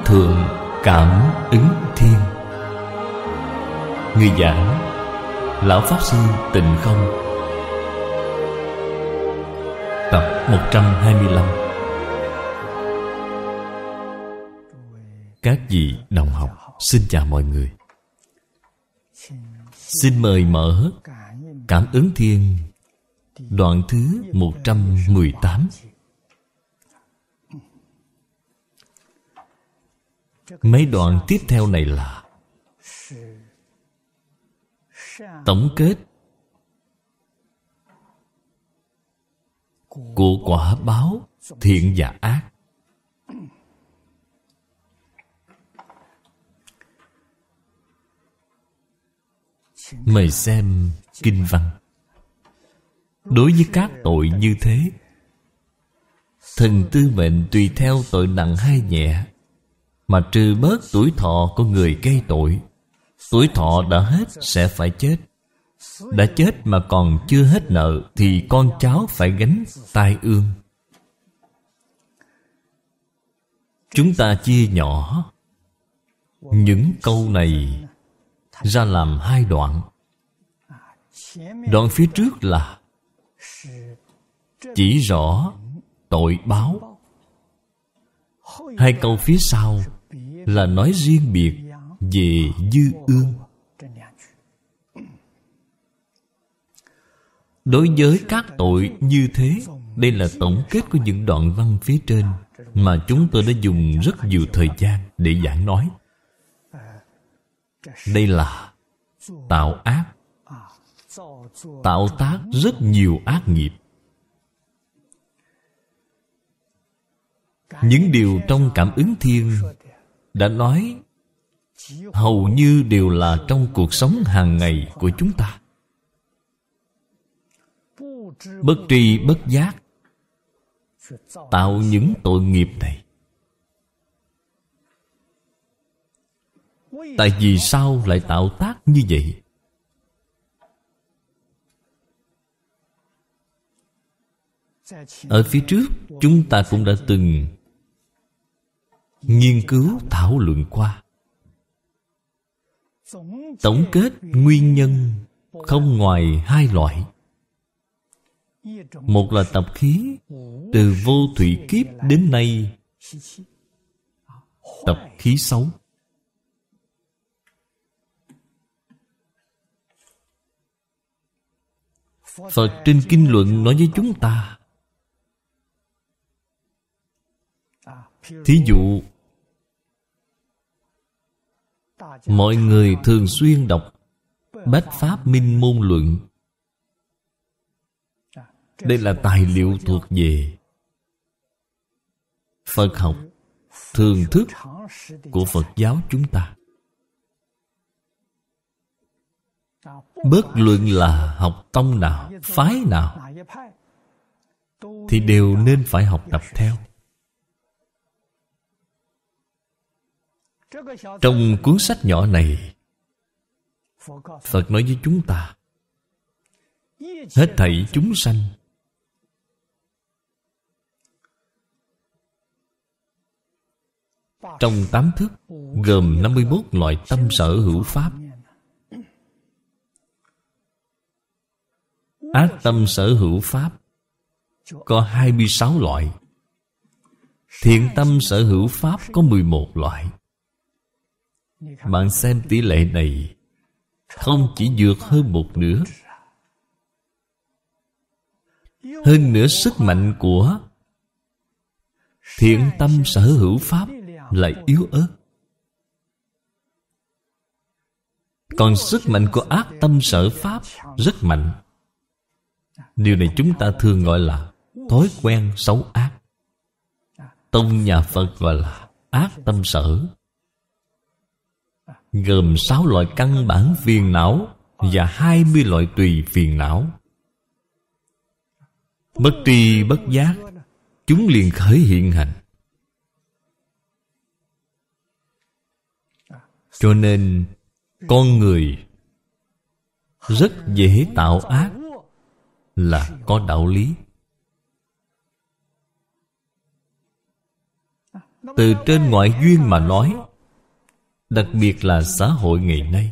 Thượng Cảm Ứng Thiên. Người giảng Lão Pháp Sư Tịnh Không. Tập 125. Các vị đồng học, xin chào mọi người. Xin mời mở Cảm Ứng Thiên đoạn thứ 118. Mấy đoạn tiếp theo này là tổng kết của quả báo thiện và ác. Mời xem kinh văn. Đối với các tội như thế, thần tư mệnh tùy theo tội nặng hay nhẹ mà trừ bớt tuổi thọ của người gây tội. Tuổi thọ đã hết sẽ phải chết. Đã chết mà còn chưa hết nợ thì con cháu phải gánh tai ương. Chúng ta chia nhỏ những câu này ra làm hai đoạn. Đoạn phía trước là chỉ rõ tội báo. Hai câu phía sau là nói riêng biệt về dư ương. Đối với các tội như thế, đây là tổng kết của những đoạn văn phía trên mà chúng tôi đã dùng rất nhiều thời gian để giảng nói. Đây là tạo ác, tạo tác rất nhiều ác nghiệp. Những điều trong Cảm Ứng Thiên đã nói hầu như đều là trong cuộc sống hàng ngày của chúng ta. Bất tri bất giác tạo những tội nghiệp này. Tại vì sao lại tạo tác như vậy? Ở phía trước chúng ta cũng đã từng nghiên cứu thảo luận qua. Tổng kết nguyên nhân không ngoài hai loại. Một là tập khí từ vô thủy kiếp đến nay, tập khí xấu. Phật trên kinh luận nói với chúng ta, thí dụ mọi người thường xuyên đọc Bách Pháp Minh Môn Luận. Đây là tài liệu thuộc về Phật học thường thức của Phật giáo chúng ta. Bất luận là học tông nào, phái nào, thì đều nên phải học tập theo. Trong cuốn sách nhỏ này, Phật nói với chúng ta, hết thảy chúng sanh trong 8 thức gồm 51 loại tâm sở hữu pháp. Ác tâm sở hữu pháp có 26 loại. Thiện tâm sở hữu pháp có 11 loại. Bạn xem tỷ lệ này không chỉ vượt hơn một nửa. Hơn nữa sức mạnh của thiện tâm sở hữu pháp lại yếu ớt. Còn sức mạnh của ác tâm sở pháp rất mạnh. Điều này chúng ta thường gọi là thói quen xấu ác. Tông nhà Phật gọi là ác tâm sở, gồm 6 loại căn bản phiền não và 20 loại tùy phiền não. Bất tri bất giác chúng liền khởi hiện hành. Cho nên con người rất dễ tạo ác là có đạo lý. Từ trên ngoại duyên mà nói, đặc biệt là xã hội ngày nay,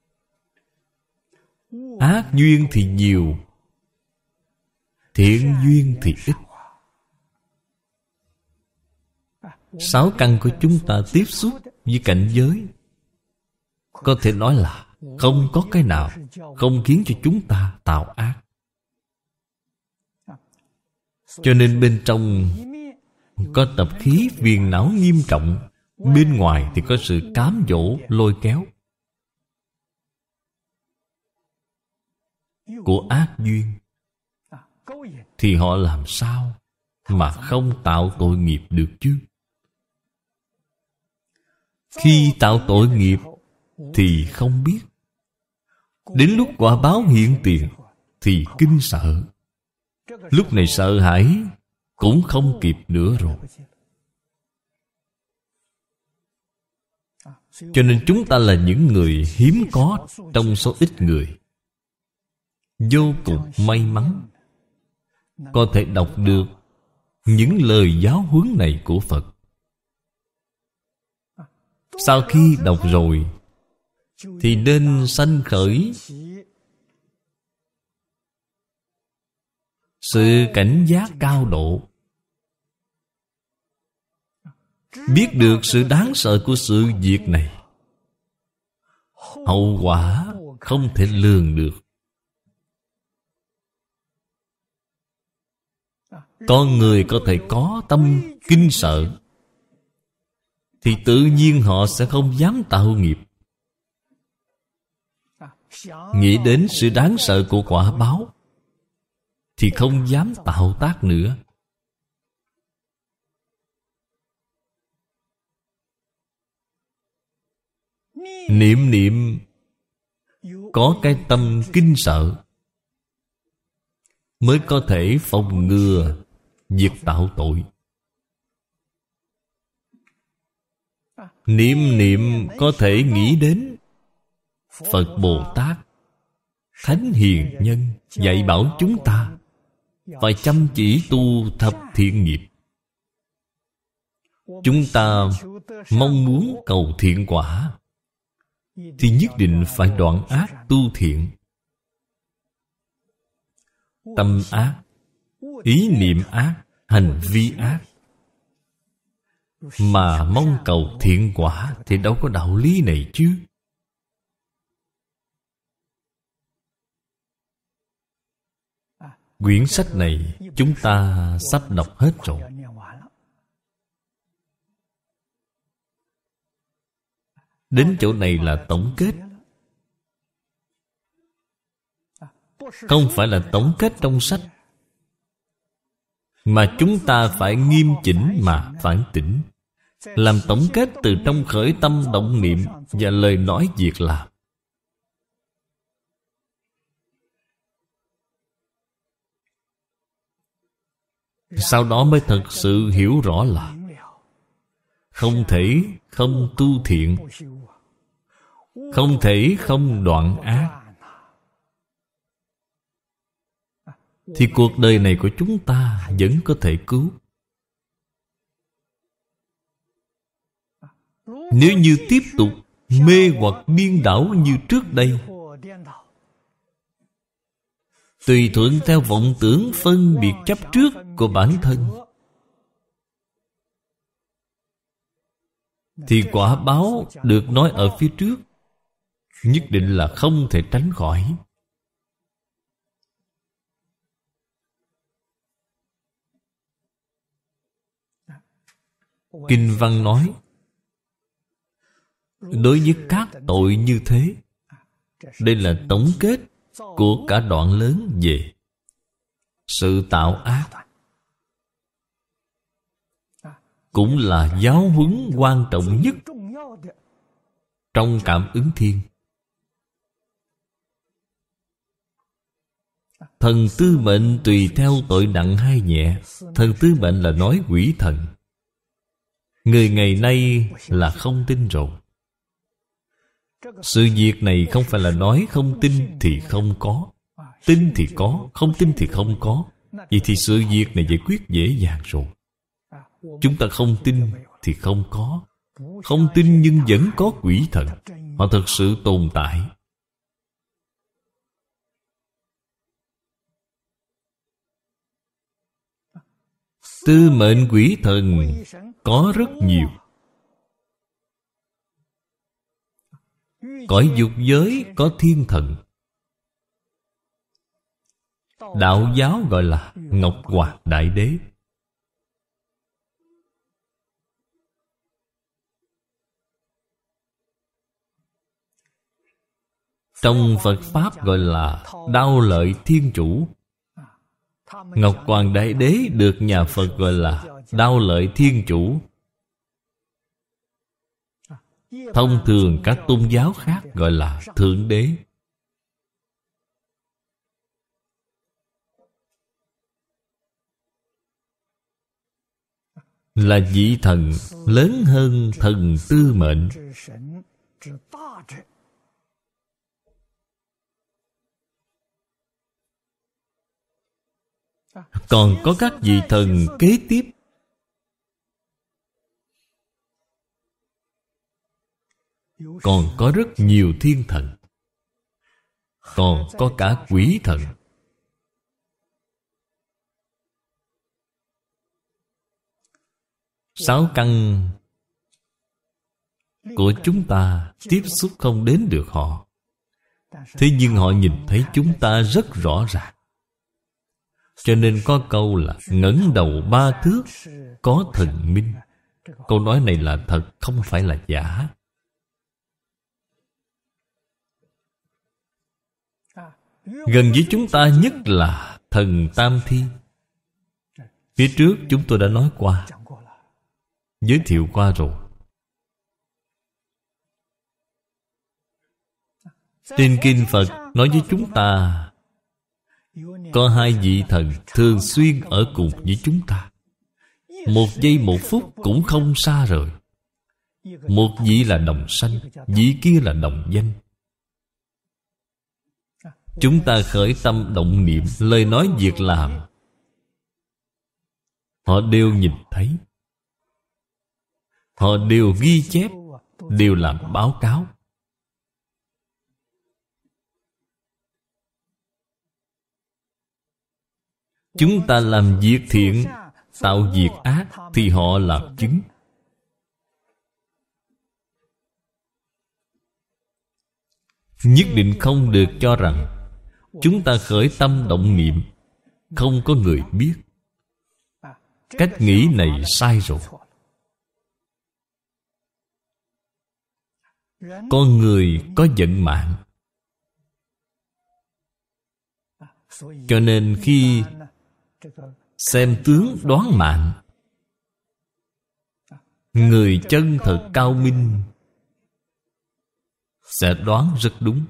ác duyên thì nhiều, thiện duyên thì ít. Sáu căn của chúng ta tiếp xúc với cảnh giới, có thể nói là không có cái nào không khiến cho chúng ta tạo ác. Cho nên bên trong có tập khí phiền não nghiêm trọng, bên ngoài thì có sự cám dỗ lôi kéo của ác duyên. Thì họ làm sao mà không tạo tội nghiệp được chứ? Khi tạo tội nghiệp thì không biết, đến lúc quả báo hiện tiền thì kinh sợ. Lúc này sợ hãi cũng không kịp nữa rồi. Cho nên chúng ta là những người hiếm có trong số ít người, vô cùng may mắn có thể đọc được những lời giáo huấn này của Phật. Sau khi đọc rồi thì nên sanh khởi sự cảnh giác cao độ, biết được sự đáng sợ của sự việc này, hậu quả không thể lường được. Con người có thể có tâm kinh sợ thì tự nhiên họ sẽ không dám tạo nghiệp. Nghĩ đến sự đáng sợ của quả báo thì không dám tạo tác nữa. Niệm niệm có cái tâm kinh sợ mới có thể phòng ngừa việc tạo tội. Niệm niệm có thể nghĩ đến Phật Bồ Tát, Thánh Hiền Nhân dạy bảo chúng ta phải chăm chỉ tu thập thiện nghiệp. Chúng ta mong muốn cầu thiện quả thì nhất định phải đoạn ác tu thiện. Tâm ác, ý niệm ác, hành vi ác mà mong cầu thiện quả thì đâu có đạo lý này chứ. Quyển sách này chúng ta sắp đọc hết rồi. Đến chỗ này là tổng kết, không phải là tổng kết trong sách, mà chúng ta phải nghiêm chỉnh mà phản tỉnh, làm tổng kết từ trong khởi tâm động niệm và lời nói việc làm. Sau đó mới thật sự hiểu rõ là không thể không tu thiện, không thể không đoạn ác, thì cuộc đời này của chúng ta vẫn có thể cứu. Nếu như tiếp tục mê hoặc điên đảo như trước đây, tùy thuận theo vọng tưởng phân biệt chấp trước của bản thân, thì quả báo được nói ở phía trước nhất định là không thể tránh khỏi. Kinh văn nói, đối với các tội như thế, đây là tổng kết của cả đoạn lớn về sự tạo ác, cũng là giáo huấn quan trọng nhất trong Cảm Ứng Thiên. Thần tư mệnh tùy theo tội nặng hay nhẹ. Thần tư mệnh là nói quỷ thần. Người ngày nay là không tin rồi. Sự việc này không phải là nói không tin thì không có, tin thì có, không tin thì không có. Vậy thì sự việc này giải quyết dễ dàng rồi. Chúng ta không tin thì không có. Không tin nhưng vẫn có quỷ thần. Họ thực sự tồn tại. Tư mệnh quỷ thần có rất nhiều. Cõi dục giới có thiên thần. Đạo giáo gọi là Ngọc Hoàng Đại Đế. Trong Phật Pháp gọi là Đao Lợi Thiên Chủ. Ngọc Hoàng Đại Đế được nhà Phật gọi là Đao Lợi Thiên Chủ. Thông thường các tôn giáo khác gọi là Thượng Đế. Là vị thần lớn hơn thần tư mệnh. Còn có các vị thần kế tiếp. Còn có rất nhiều thiên thần. Còn có cả quỷ thần. Sáu căn của chúng ta tiếp xúc không đến được họ. Thế nhưng họ nhìn thấy chúng ta rất rõ ràng. Cho nên có câu là ngẩng đầu 3 thước có thần minh. Câu nói này là thật, không phải là giả. Gần với chúng ta nhất là thần Tam Thi. Phía trước chúng tôi đã nói qua, giới thiệu qua rồi. Trên kinh Phật nói với chúng ta, có 2 vị thần thường xuyên ở cùng với chúng ta. 1 giây 1 phút cũng không xa rời. Một vị là đồng sanh, vị kia là đồng danh. Chúng ta khởi tâm động niệm, lời nói việc làm, họ đều nhìn thấy. Họ đều ghi chép, đều làm báo cáo. Chúng ta làm việc thiện, tạo việc ác thì họ làm chứng. Nhất định không được cho rằng chúng ta khởi tâm động niệm không có người biết. Cách nghĩ này sai rồi. Con người có vận mạng. Cho nên khi xem tướng đoán mạng, người chân thật cao minh sẽ đoán rất đúng.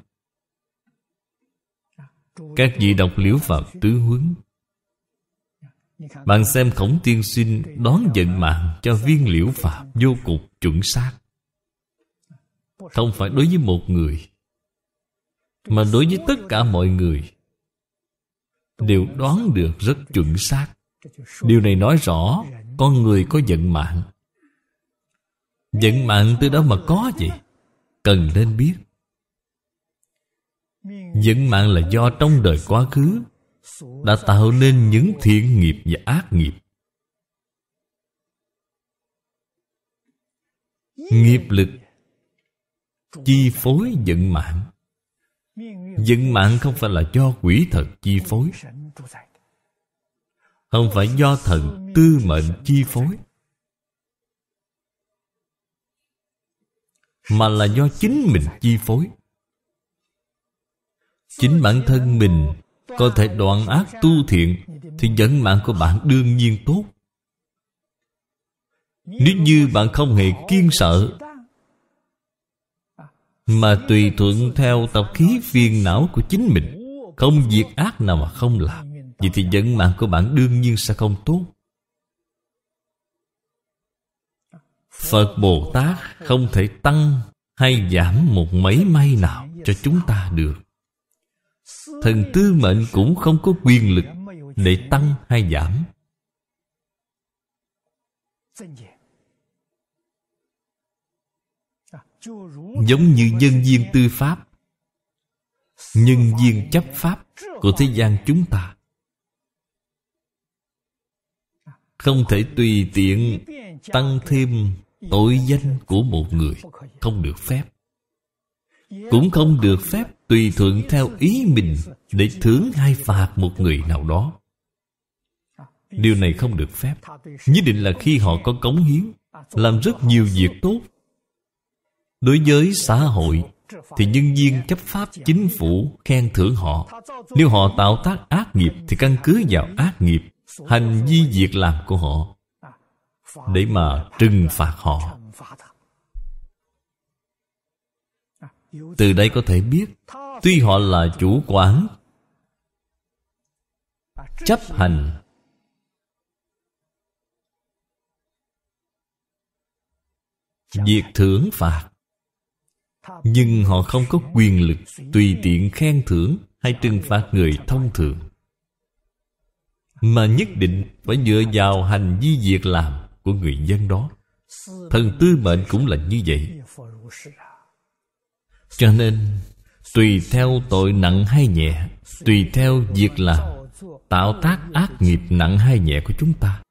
Các vị đọc Liễu Phạm Tứ Huấn, bạn xem Khổng Tiên Sinh đoán vận mạng cho viên Liễu Phạm vô cùng chuẩn xác. Không phải đối với một người, mà đối với tất cả mọi người đều đoán được rất chuẩn xác. Điều này nói rõ con người có vận mạng. Vận mạng từ đó mà có gì? Cần nên biết. Vận mạng là do trong đời quá khứ đã tạo nên những thiện nghiệp và ác nghiệp. Nghiệp lực chi phối vận mạng. Vận mạng không phải là do quỷ thần chi phối, không phải do thần tư mệnh chi phối, mà là do chính mình chi phối. Chính bản thân mình có thể đoạn ác tu thiện thì vận mạng của bạn đương nhiên tốt. Nếu như bạn không hề kiêng sợ mà tùy thuận theo tập khí phiền não của chính mình, không việc ác nào mà không làm, vậy thì vận mạng của bạn đương nhiên sẽ không tốt. Phật Bồ Tát không thể tăng hay giảm một mảy may nào cho chúng ta được. Thần tư mệnh cũng không có quyền lực để tăng hay giảm. Giống như nhân viên tư pháp, nhân viên chấp pháp của thế gian chúng ta, không thể tùy tiện tăng thêm tội danh của một người, không được phép. Cũng không được phép tùy thuận theo ý mình để thưởng hay phạt một người nào đó. Điều này không được phép. Nhất định là khi họ có cống hiến, làm rất nhiều việc tốt đối với xã hội, thì nhân viên chấp pháp chính phủ khen thưởng họ. Nếu họ tạo tác ác nghiệp thì căn cứ vào ác nghiệp, hành vi việc làm của họ để mà trừng phạt họ. Từ đây có thể biết, tuy họ là chủ quản chấp hành việc thưởng phạt, nhưng họ không có quyền lực tùy tiện khen thưởng hay trừng phạt người thông thường, mà nhất định phải dựa vào hành vi việc làm của người dân đó. Thần tư mệnh cũng là như vậy. Cho nên tùy theo tội nặng hay nhẹ, tùy theo việc làm, tạo tác ác nghiệp nặng hay nhẹ của chúng ta,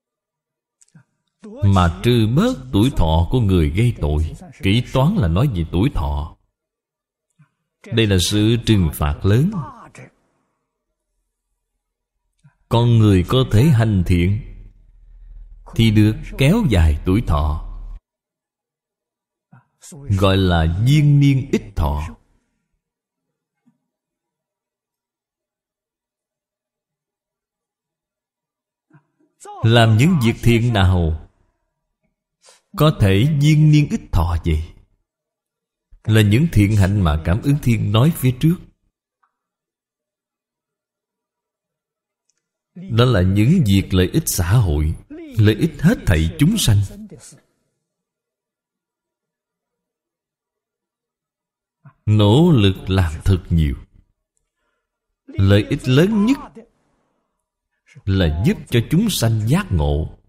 mà trừ bớt tuổi thọ của người gây tội. Kỹ toán là nói về tuổi thọ. Đây là sự trừng phạt lớn. Con người có thể hành thiện thì được kéo dài tuổi thọ, gọi là viên niên ích thọ. Làm những việc thiện nào có thể viên niên ích thọ vậy? Là những thiện hạnh mà Cảm Ứng Thiên nói phía trước. Đó là những việc lợi ích xã hội, lợi ích hết thảy chúng sanh. Nỗ lực làm thật nhiều. Lợi ích lớn nhất là giúp cho chúng sanh giác ngộ,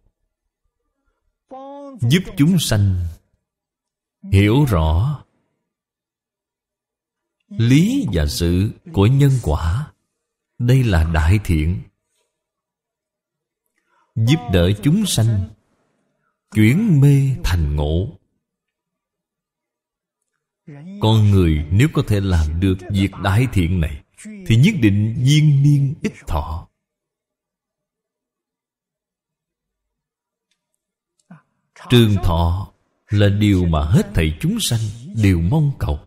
giúp chúng sanh hiểu rõ lý và sự của nhân quả. Đây là đại thiện. Giúp đỡ chúng sanh chuyển mê thành ngộ. Con người nếu có thể làm được việc đại thiện này thì nhất định viên niên ích thọ. Trường thọ là điều mà hết thảy chúng sanh đều mong cầu.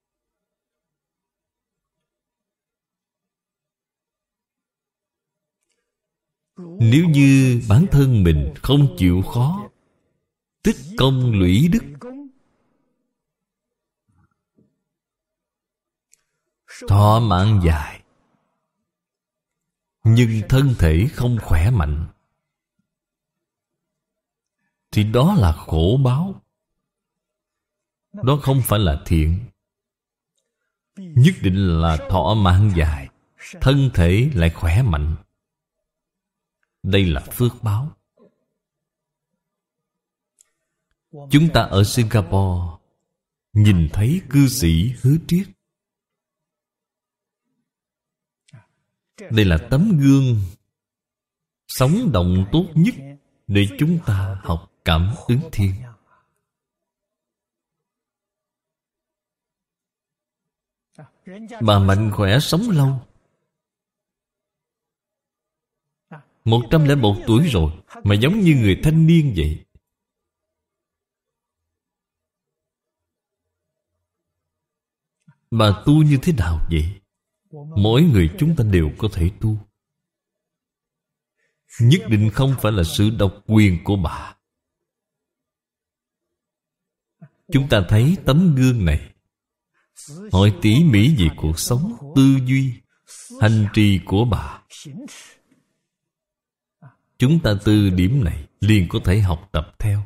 Nếu như bản thân mình không chịu khó, tích công lũy đức, thọ mạng dài, nhưng thân thể không khỏe mạnh, thì đó là khổ báo. Đó không phải là thiện. Nhất định là thọ mạng dài, thân thể lại khỏe mạnh. Đây là phước báo. Chúng ta ở Singapore nhìn thấy cư sĩ Hứa Triết. Đây là tấm gương sống động tốt nhất để chúng ta học Cảm Ứng Thiên. Bà mạnh khỏe sống lâu, 101 tuổi rồi mà giống như người thanh niên vậy. Bà tu như thế nào vậy? Mỗi người chúng ta đều có thể tu. Nhất định không phải là sự độc quyền của bà. Chúng ta thấy tấm gương này, hỏi tỉ mỉ về cuộc sống, tư duy, hành trì của bà. Chúng ta từ điểm này liền có thể học tập theo.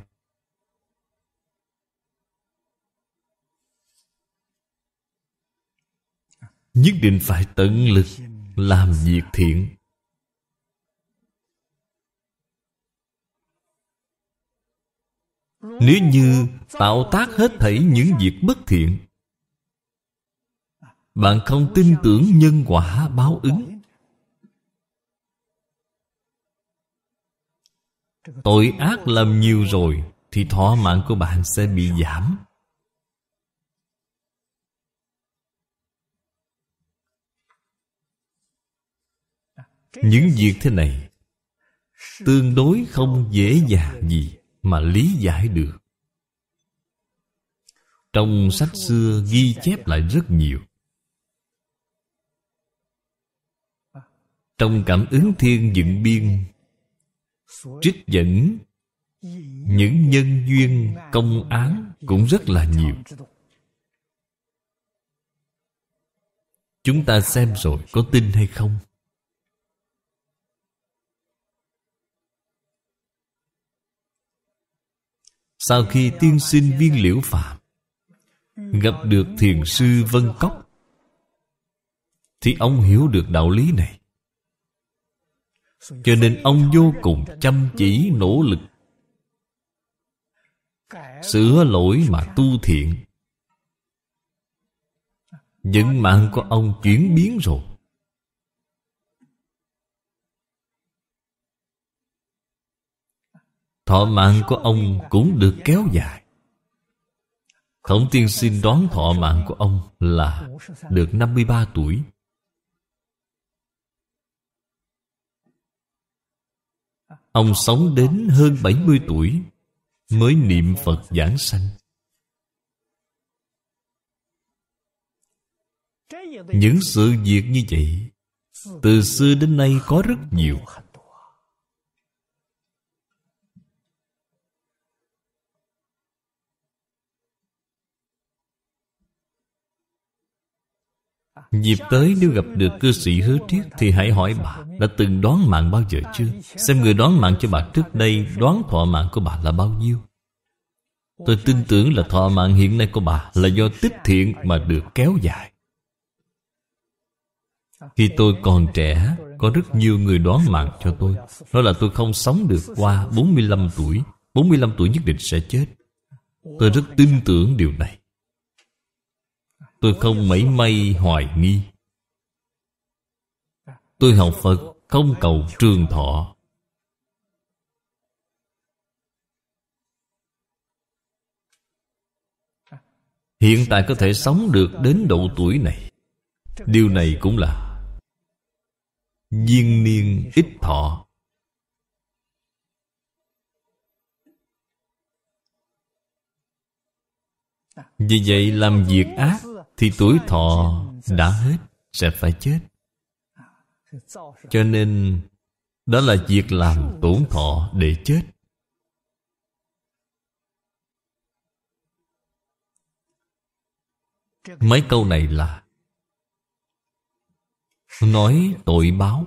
Nhất định phải tận lực làm việc thiện. Nếu như tạo tác hết thảy những việc bất thiện, bạn không tin tưởng nhân quả báo ứng, tội ác làm nhiều rồi, thì thọ mạng của bạn sẽ bị giảm. Những việc thế này tương đối không dễ dàng gì mà lý giải được. Trong sách xưa ghi chép lại rất nhiều. Trong Cảm ứng thiên dựng biên trích dẫn những nhân duyên công án cũng rất là nhiều. Chúng ta xem rồi có tin hay không? Sau khi tiên sinh Viên Liễu Phạm gặp được thiền sư Vân Cốc, thì ông hiểu được đạo lý này. Cho nên ông vô cùng chăm chỉ nỗ lực sửa lỗi mà tu thiện. Vận mạng của ông chuyển biến rồi. Thọ mạng của ông cũng được kéo dài. Khổng tiên sinh đoán thọ mạng của ông là được 53 tuổi. Ông sống đến hơn 70 tuổi mới niệm Phật giảng sanh. Những sự việc như vậy từ xưa đến nay có rất nhiều. Dịp tới nếu gặp được cư sĩ Hứa Triết, thì hãy hỏi bà đã từng đoán mạng bao giờ chưa. Xem người đoán mạng cho bà trước đây đoán thọ mạng của bà là bao nhiêu. Tôi tin tưởng là thọ mạng hiện nay của bà là do tích thiện mà được kéo dài. Khi tôi còn trẻ, có rất nhiều người đoán mạng cho tôi, nói là tôi không sống được qua 45 tuổi. 45 tuổi nhất định sẽ chết. Tôi rất tin tưởng điều này. Tôi không mảy may hoài nghi. Tôi học Phật không cầu trường thọ. Hiện tại có thể sống được đến độ tuổi này, điều này cũng là duyên niên ít thọ. Vì vậy làm việc ác thì tuổi thọ đã hết, sẽ phải chết. Cho nên đó là việc làm tổn thọ để chết. Mấy câu này là nói tội báo.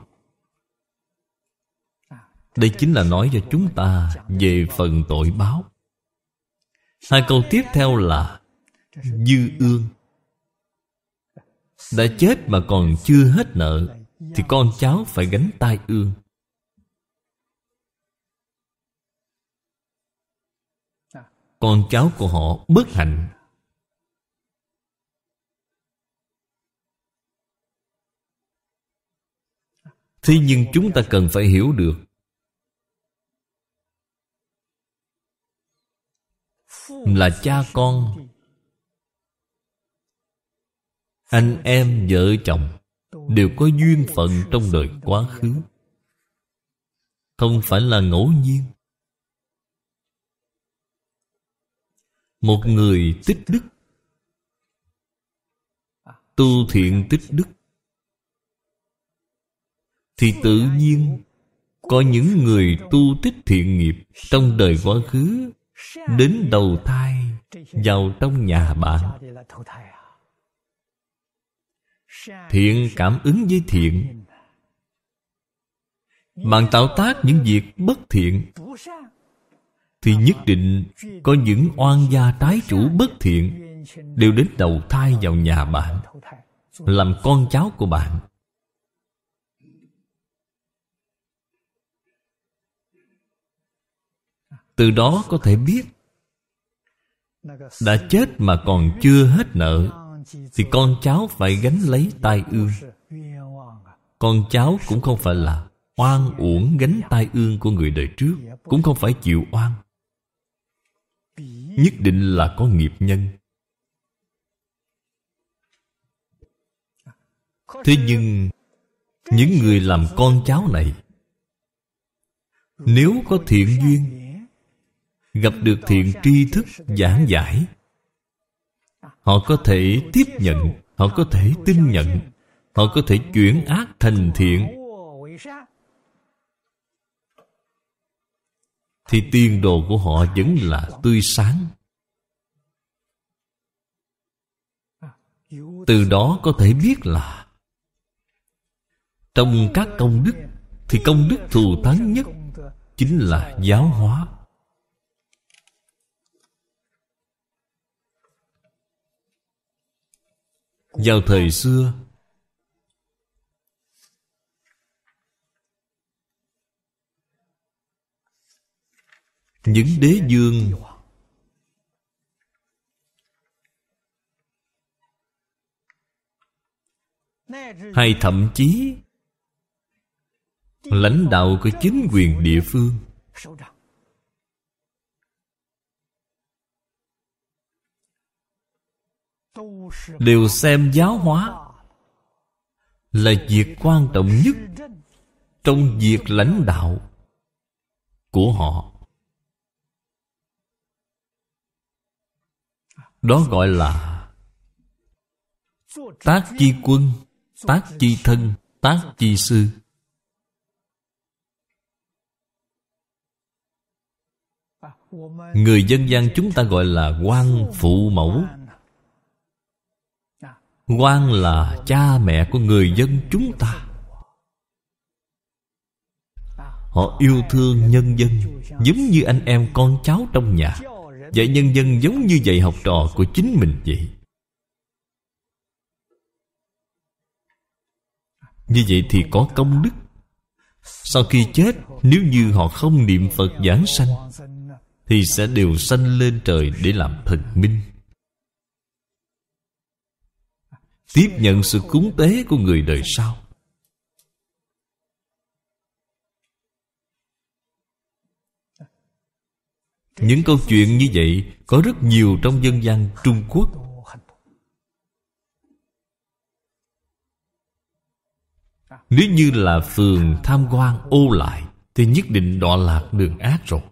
Đây chính là nói cho chúng ta về phần tội báo. Hai câu tiếp theo là dư ương. Đã chết mà còn chưa hết nợ thì con cháu phải gánh tai ương. Con cháu của họ bất hạnh. Thế nhưng chúng ta cần phải hiểu được, là cha con, anh em, vợ chồng đều có duyên phận trong đời quá khứ, không phải là ngẫu nhiên. Một người tích đức, tu thiện tích đức, thì tự nhiên có những người tu tích thiện nghiệp trong đời quá khứ đến đầu thai vào trong nhà bạn. Thiện cảm ứng với thiện. Bạn tạo tác những việc bất thiện thì nhất định có những oan gia trái chủ bất thiện đều đến đầu thai vào nhà bạn, làm con cháu của bạn. Từ đó có thể biết đã chết mà còn chưa hết nợ, thì con cháu phải gánh lấy tai ương. Con cháu cũng không phải là oan uổng gánh tai ương của người đời trước, cũng không phải chịu oan. Nhất định là có nghiệp nhân. Thế nhưng những người làm con cháu này, nếu có thiện duyên, gặp được thiện tri thức giảng giải, họ có thể tiếp nhận, họ có thể tin nhận, họ có thể chuyển ác thành thiện, thì tiền đồ của họ vẫn là tươi sáng. Từ đó có thể biết là trong các công đức thì công đức thù thắng nhất chính là giáo hóa. Vào thời xưa, những đế vương hay thậm chí lãnh đạo của chính quyền địa phương đều xem giáo hóa là việc quan trọng nhất trong việc lãnh đạo của họ. Đó gọi là tác chi quân, tác chi thân, tác chi sư. Người dân gian chúng ta gọi là quan phụ mẫu. Quan là cha mẹ của người dân chúng ta. Họ yêu thương nhân dân giống như anh em con cháu trong nhà, dạy nhân dân giống như dạy học trò của chính mình vậy. Như vậy thì có công đức. Sau khi chết, nếu như họ không niệm Phật giảng sanh, thì sẽ đều sanh lên trời để làm thần minh, tiếp nhận sự cúng tế của người đời sau. Những câu chuyện như vậy có rất nhiều trong dân gian Trung Quốc. Nếu như là phường tham quan ô lại thì nhất định đọa lạc đường ác rồi.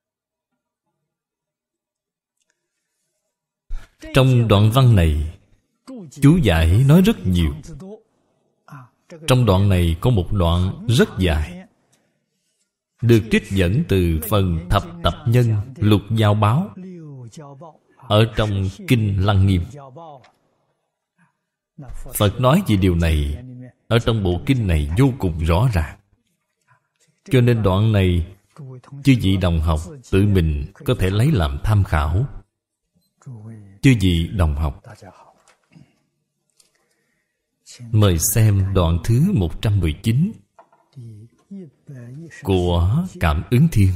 Trong đoạn văn này, chú giải nói rất nhiều. Trong đoạn này có một đoạn rất dài, được trích dẫn từ phần Thập Tập Nhân Lục Giao Báo ở trong Kinh Lăng Nghiêm. Phật nói về điều này ở trong bộ kinh này vô cùng rõ ràng. Cho nên đoạn này chư vị đồng học tự mình có thể lấy làm tham khảo. Chư vị đồng học, mời xem đoạn thứ 119 của Cảm Ứng Thiên.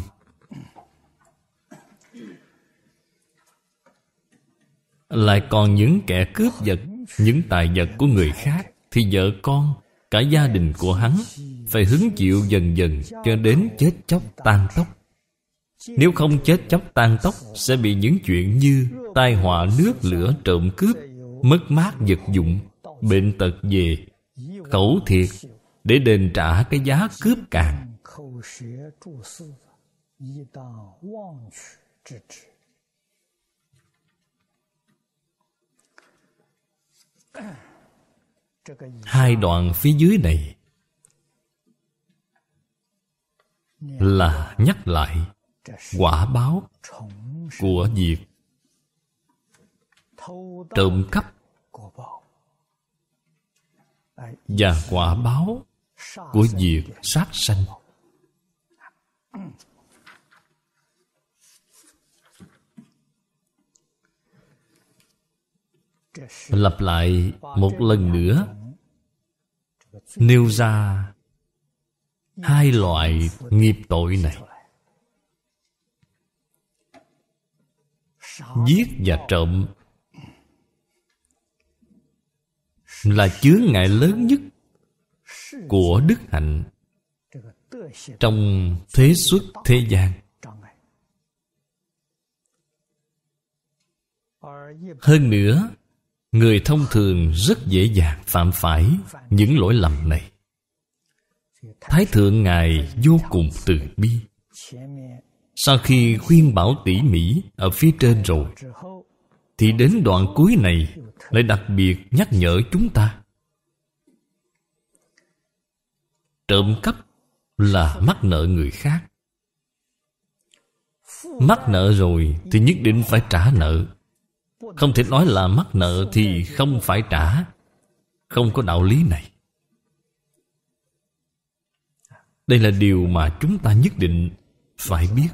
Lại còn những kẻ cướp giật những tài vật của người khác, thì vợ con, cả gia đình của hắn phải hứng chịu dần dần cho đến chết chóc tan tóc. Nếu không chết chóc tan tóc, sẽ bị những chuyện như tai họa nước lửa trộm cướp, mất mát vật dụng, bệnh tật về, khẩu thiệt để đền trả cái giá cướp càn. Hai đoạn phía dưới này là nhắc lại quả báo của việc trộm cắp và quả báo của việc sát sanh. Lặp lại một lần nữa, nêu ra hai loại nghiệp tội này. giết và trộm là chướng ngại lớn nhất của đức hạnh trong thế xuất thế gian. Hơn nữa, người thông thường rất dễ dàng phạm phải những lỗi lầm này. Thái thượng Ngài vô cùng từ bi. Sau khi khuyên bảo tỉ mỉ ở phía trên rồi, thì đến đoạn cuối này lại đặc biệt nhắc nhở chúng ta. Trộm cắp là mắc nợ người khác. Mắc nợ rồi thì nhất định phải trả nợ. Không thể nói là mắc nợ thì không phải trả. Không có đạo lý này. Đây là điều mà chúng ta nhất định phải biết.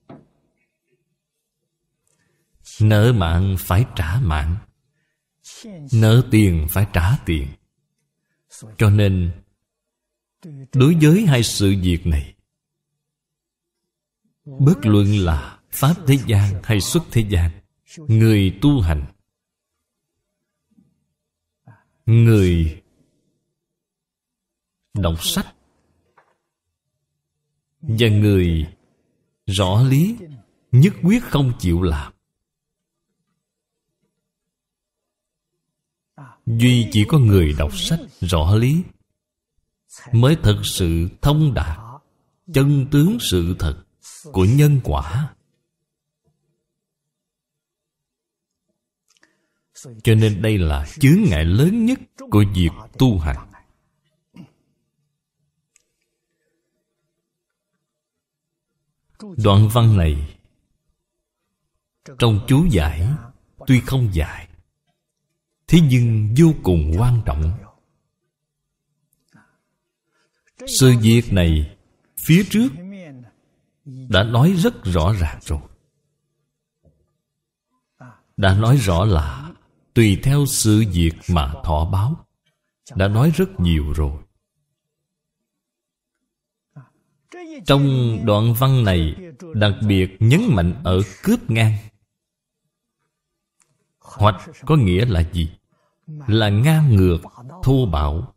Nợ mạng phải trả mạng, nợ tiền phải trả tiền. Cho nên đối với hai sự việc này, bất luận là pháp thế gian hay xuất thế gian, người tu hành, người đọc sách và người rõ lý nhất quyết không chịu làm. Duy chỉ có người đọc sách rõ lý mới thật sự thông đạt chân tướng sự thật của nhân quả. Cho nên đây là chướng ngại lớn nhất của việc tu hành. Đoạn văn này trong chú giải tuy không dài, thế nhưng vô cùng quan trọng. Sự việc này phía trước đã nói rất rõ ràng rồi. Đã nói rõ là tùy theo sự việc mà thọ báo. Đã nói rất nhiều rồi. Trong đoạn văn này đặc biệt nhấn mạnh ở cướp ngang. Hoặc có nghĩa là gì? Là ngang ngược, thô bạo.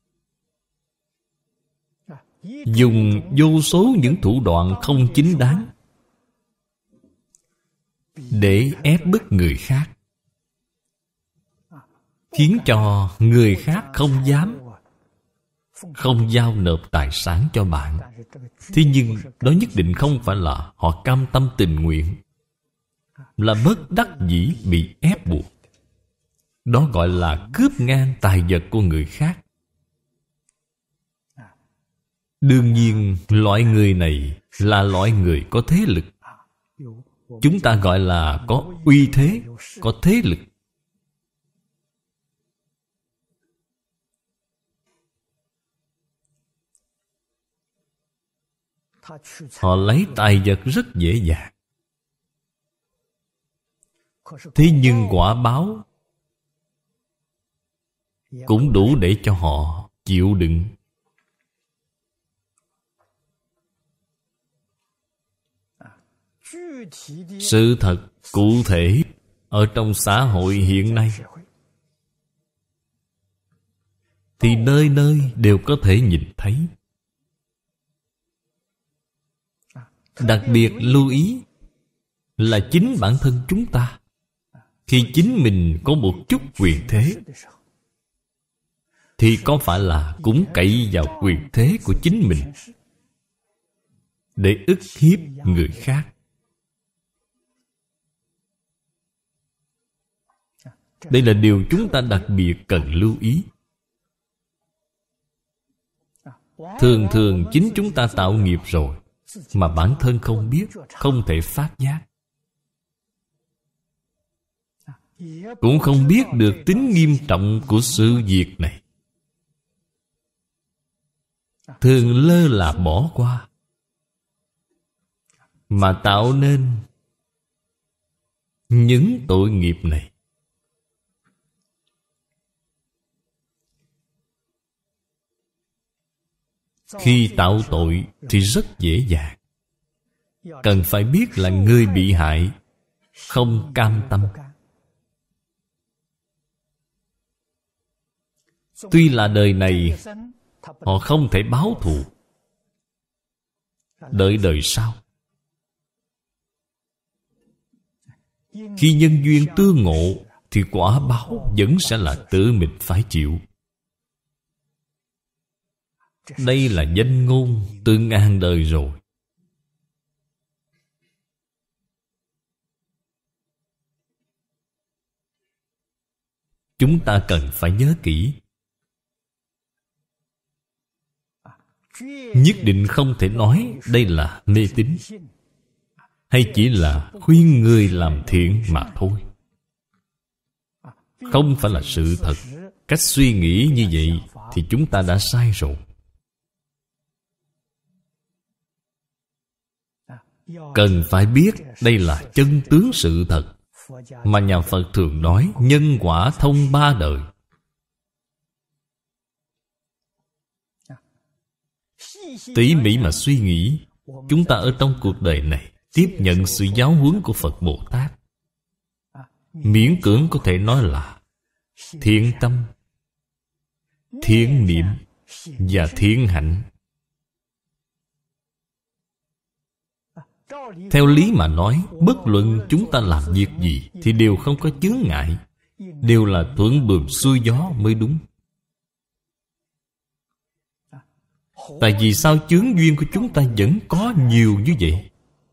Dùng vô số những thủ đoạn không chính đáng để ép bức người khác, khiến cho người khác không dám, không giao nộp tài sản cho bạn. Thế nhưng đó nhất định không phải là họ cam tâm tình nguyện, là bất đắc dĩ bị ép buộc. Đó gọi là cướp ngang tài vật của người khác. Đương nhiên loại người này là loại người có thế lực. Chúng ta gọi là có uy thế, có thế lực. Họ lấy tài vật rất dễ dàng. Thế nhưng quả báo cũng đủ để cho họ chịu đựng. Sự thật cụ thể ở trong xã hội hiện nay thì nơi nơi đều có thể nhìn thấy. Đặc biệt lưu ý là chính bản thân chúng ta, khi chính mình có một chút quyền thế thì có phải là cũng cậy vào quyền thế của chính mình để ức hiếp người khác. Đây là điều chúng ta đặc biệt cần lưu ý. Thường thường chính chúng ta tạo nghiệp rồi mà bản thân không biết, không thể phát giác, cũng không biết được tính nghiêm trọng của sự việc này, thường lơ là bỏ qua, mà tạo nên những tội nghiệp này. Khi tạo tội thì rất dễ dàng. Cần phải biết là người bị hại không cam tâm. Tuy là đời này họ không thể báo thù, đợi đời sau, khi nhân duyên tương ngộ, thì quả báo vẫn sẽ là tự mình phải chịu. Đây là danh ngôn từ ngàn đời rồi. Chúng ta cần phải nhớ kỹ. Nhất định không thể nói đây là mê tín, hay chỉ là khuyên người làm thiện mà thôi. Không phải là sự thật. Cách suy nghĩ như vậy thì chúng ta đã sai rồi. Cần phải biết đây là chân tướng sự thật mà nhà Phật thường nói nhân quả thông ba đời. Tỉ mỉ mà suy nghĩ, chúng ta ở trong cuộc đời này tiếp nhận sự giáo huấn của Phật Bồ Tát, miễn cưỡng có thể nói là thiện tâm, thiện niệm và thiện hạnh. Theo lý mà nói, bất luận chúng ta làm việc gì thì đều không có chướng ngại, đều là thuận buồm xuôi gió mới đúng. Tại vì sao chướng duyên của chúng ta vẫn có nhiều như vậy?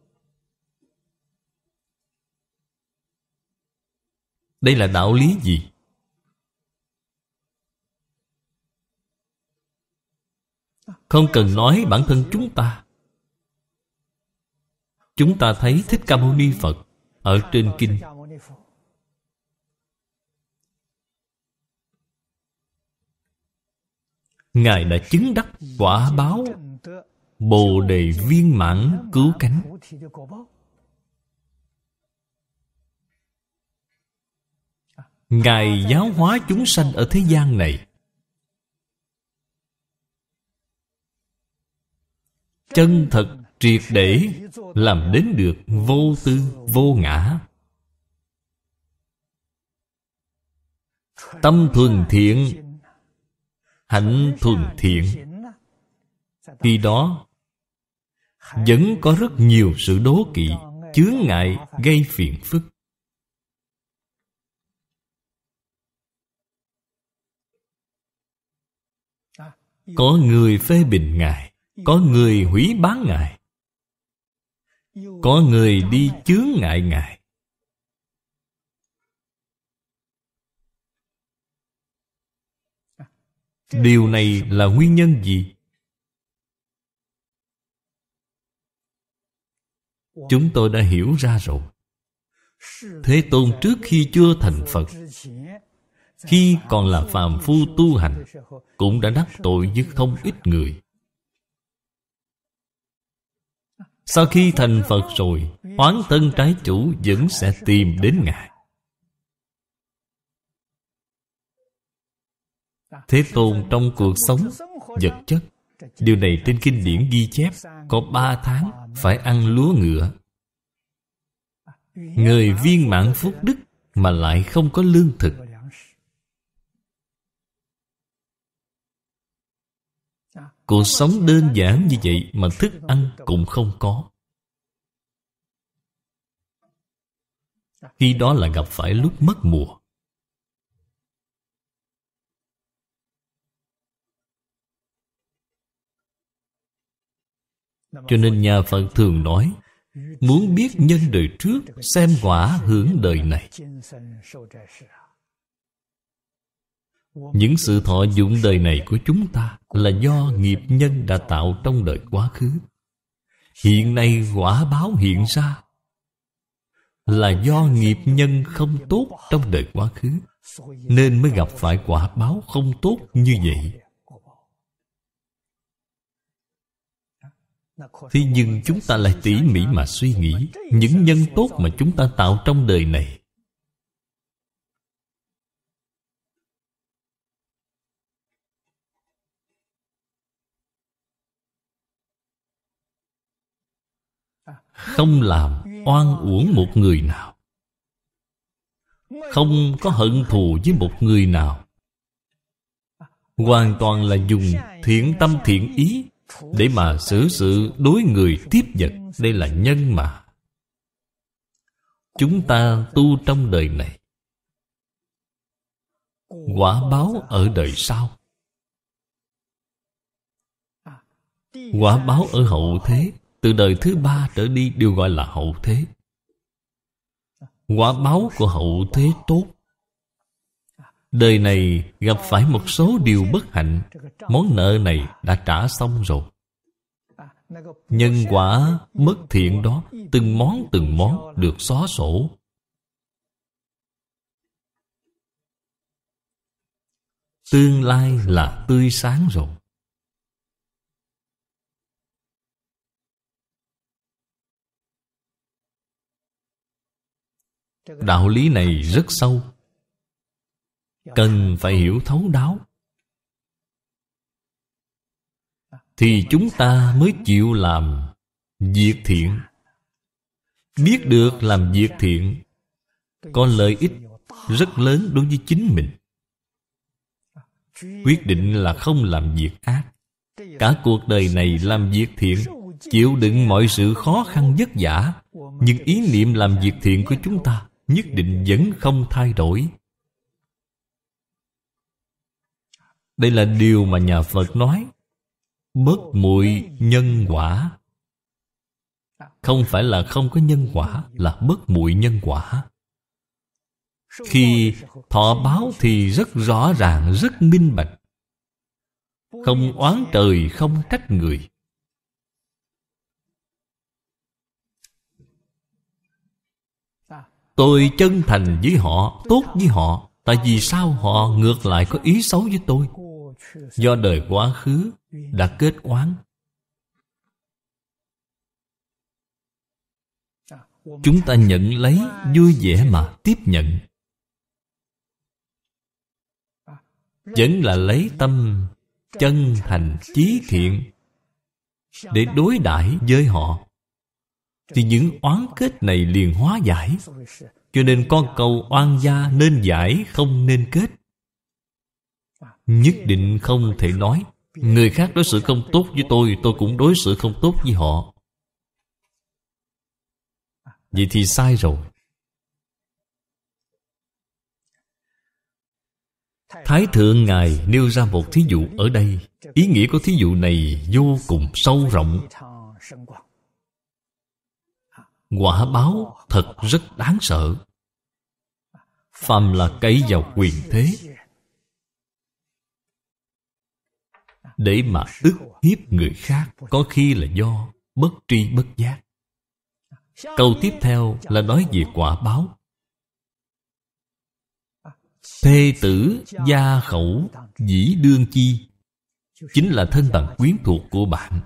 Đây là đạo lý gì? Không cần nói bản thân chúng ta. Chúng ta thấy Thích Ca Mâu Ni Phật ở trên kinh, Ngài đã chứng đắc quả báo Bồ Đề viên mãn cứu cánh. Ngài giáo hóa chúng sanh ở thế gian này, chân thật triệt để làm đến được vô tư vô ngã. Tâm thuần thiện, hạnh thuần thiện. Khi đó vẫn có rất nhiều sự đố kỵ, chướng ngại gây phiền phức. Có người phê bình Ngài, có người hủy báng Ngài, có người đi chướng ngại Ngài. Điều này là nguyên nhân gì? Chúng tôi đã hiểu ra rồi. Thế Tôn trước khi chưa thành Phật, khi còn là phàm phu tu hành, cũng đã đắc tội với không ít người. Sau khi thành Phật rồi, oán thân trái chủ vẫn sẽ tìm đến Ngài. Thế Tôn trong cuộc sống vật chất, điều này trên kinh điển ghi chép, có 3 tháng phải ăn lúa ngựa. Người viên mãn phúc đức mà lại không có lương thực. Cuộc sống đơn giản như vậy mà thức ăn cũng không có. Khi đó là gặp phải lúc mất mùa. Cho nên nhà Phật thường nói, muốn biết nhân đời trước, xem quả hưởng đời này. Những sự thọ dụng đời này của chúng ta là do nghiệp nhân đã tạo trong đời quá khứ. Hiện nay quả báo hiện ra là do nghiệp nhân không tốt trong đời quá khứ, nên mới gặp phải quả báo không tốt như vậy. Thế nhưng chúng ta lại tỉ mỉ mà suy nghĩ, những nhân tốt mà chúng ta tạo trong đời này, không làm oan uổng một người nào, không có hận thù với một người nào, hoàn toàn là dùng thiện tâm thiện ý để mà xử sự đối người tiếp vật. Đây là nhân mà. Chúng ta tu trong đời này, quả báo ở đời sau. Quả báo ở hậu thế, từ đời thứ 3 trở đi đều gọi là hậu thế. Quả báo của hậu thế tốt. Đời này gặp phải một số điều bất hạnh, món nợ này đã trả xong rồi. Nhân quả bất thiện đó, từng món được xóa sổ. Tương lai là tươi sáng rồi. Đạo lý này rất sâu, cần phải hiểu thấu đáo, thì chúng ta mới chịu làm việc thiện. Biết được làm việc thiện có lợi ích rất lớn đối với chính mình. Quyết định là không làm việc ác. Cả cuộc đời này làm việc thiện, chịu đựng mọi sự khó khăn vất vả, nhưng ý niệm làm việc thiện của chúng ta nhất định vẫn không thay đổi. Đây là điều mà nhà Phật nói bất muội nhân quả. Không phải là không có nhân quả, là bất muội nhân quả. Khi thọ báo thì rất rõ ràng, rất minh bạch. Không oán trời, không trách người. Tôi chân thành với họ, tốt với họ. Tại vì sao họ ngược lại có ý xấu với tôi? Do đời quá khứ đã kết oán. Chúng ta nhận lấy, vui vẻ mà tiếp nhận. Vẫn là lấy tâm chân thành chí thiện để đối đãi với họ, thì những oán kết này liền hóa giải. Cho nên con cầu oan gia nên giải, không nên kết. Nhất định không thể nói người khác đối xử không tốt với tôi cũng đối xử không tốt với họ. Vậy thì sai rồi. Thái Thượng Ngài nêu ra một thí dụ ở đây. Ý nghĩa của thí dụ này vô cùng sâu rộng. Quả báo thật rất đáng sợ. Phàm là cậy vào quyền thế để mà ức hiếp người khác, có khi là do bất tri bất giác. Câu tiếp theo là nói về quả báo. Thê tử gia khẩu dĩ đương chi, chính là thân bằng quyến thuộc của bạn.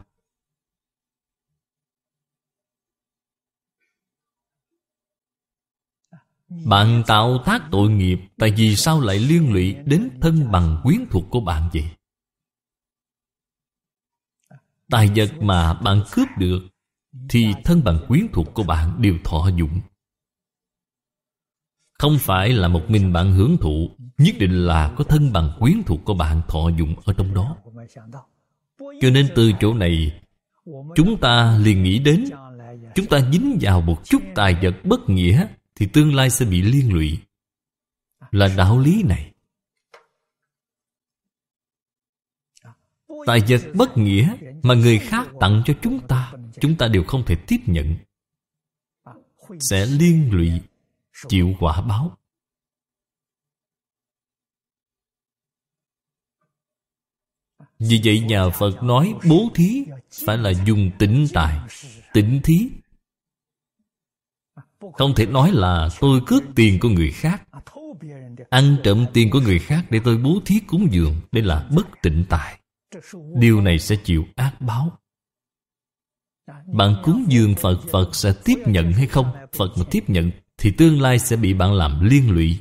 Bạn tạo tác tội nghiệp, tại vì sao lại liên lụy đến thân bằng quyến thuộc của bạn vậy? Tài vật mà bạn cướp được thì thân bằng quyến thuộc của bạn đều thọ dụng. Không phải là một mình bạn hưởng thụ, nhất định là có thân bằng quyến thuộc của bạn thọ dụng ở trong đó. Cho nên từ chỗ này chúng ta liền nghĩ đến, chúng ta dính vào một chút tài vật bất nghĩa thì tương lai sẽ bị liên lụy. Là đạo lý này. Tài vật bất nghĩa mà người khác tặng cho chúng ta đều không thể tiếp nhận, sẽ liên lụy, chịu quả báo. Vì vậy nhà Phật nói bố thí phải là dùng tịnh tài, tịnh thí. Không thể nói là tôi cướp tiền của người khác, ăn trộm tiền của người khác để tôi bố thí cúng dường. Đây là bất tịnh tài. Điều này sẽ chịu ác báo. Bạn cúng dường Phật, Phật sẽ tiếp nhận hay không? Phật mà tiếp nhận thì tương lai sẽ bị bạn làm liên lụy.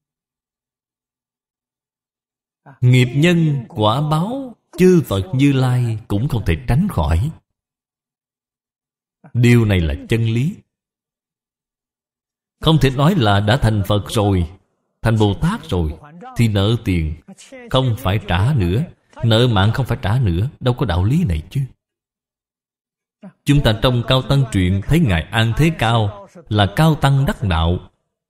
Nghiệp nhân quả báo, chư Phật Như Lai cũng không thể tránh khỏi. Điều này là chân lý. Không thể nói là đã thành Phật rồi, thành Bồ Tát rồi thì nợ tiền không phải trả nữa, nợ mạng không phải trả nữa. Đâu có đạo lý này chứ. Chúng ta trong Cao Tăng truyện thấy Ngài An Thế Cao là cao tăng đắc đạo.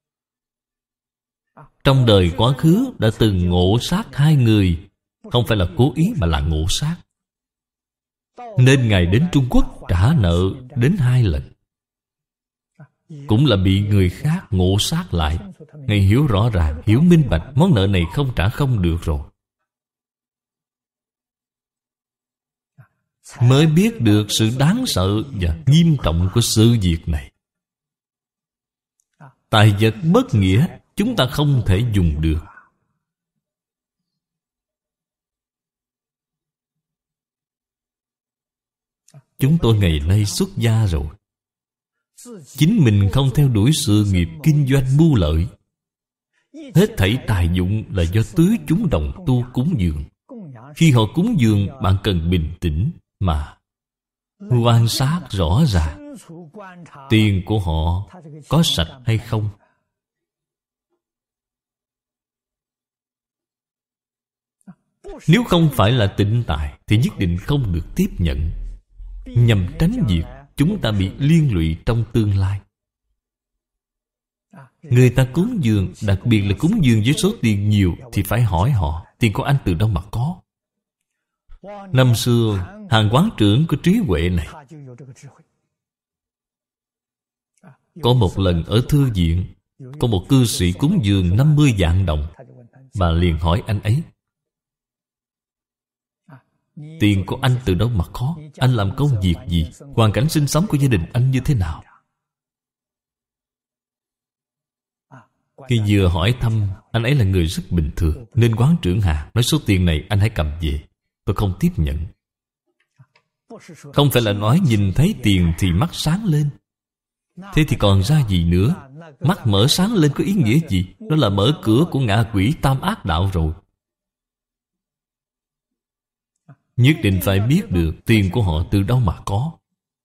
Trong đời quá khứ đã từng ngộ sát 2 người. Không phải là cố ý mà là ngộ sát. Nên Ngài đến Trung Quốc trả nợ đến 2 lần. Cũng là bị người khác ngộ sát lại. Ngài hiểu rõ ràng, hiểu minh bạch, món nợ này không trả không được rồi. Mới biết được sự đáng sợ và nghiêm trọng của sự việc này. Tài vật bất nghĩa chúng ta không thể dùng được. Chúng tôi ngày nay xuất gia rồi, chính mình không theo đuổi sự nghiệp kinh doanh mưu lợi. Hết thảy tài dụng là do tứ chúng đồng tu cúng dường. Khi họ cúng dường, bạn cần bình tĩnh mà quan sát rõ ràng tiền của họ có sạch hay không. Nếu không phải là tịnh tài thì nhất định không được tiếp nhận, nhằm tránh việc chúng ta bị liên lụy trong tương lai. Người ta cúng dường, đặc biệt là cúng dường với số tiền nhiều, thì phải hỏi họ tiền của anh từ đâu mà có. Năm xưa Hàn quán trưởng có trí huệ này. Có một lần ở thư viện, có một cư sĩ cúng dường 50 vạn đồng. Bà liền hỏi anh ấy, tiền của anh từ đâu mà có? Anh làm công việc gì? Hoàn cảnh sinh sống của gia đình anh như thế nào? Khi vừa hỏi thăm, anh ấy là người rất bình thường, nên quán trưởng Hà nói số tiền này anh hãy cầm về. Tôi không tiếp nhận. Không phải là nói nhìn thấy tiền thì mắt sáng lên. Thế thì còn ra gì nữa? Mắt mở sáng lên có ý nghĩa gì? Đó là mở cửa của ngạ quỷ tam ác đạo rồi. Nhất định phải biết được tiền của họ từ đâu mà có.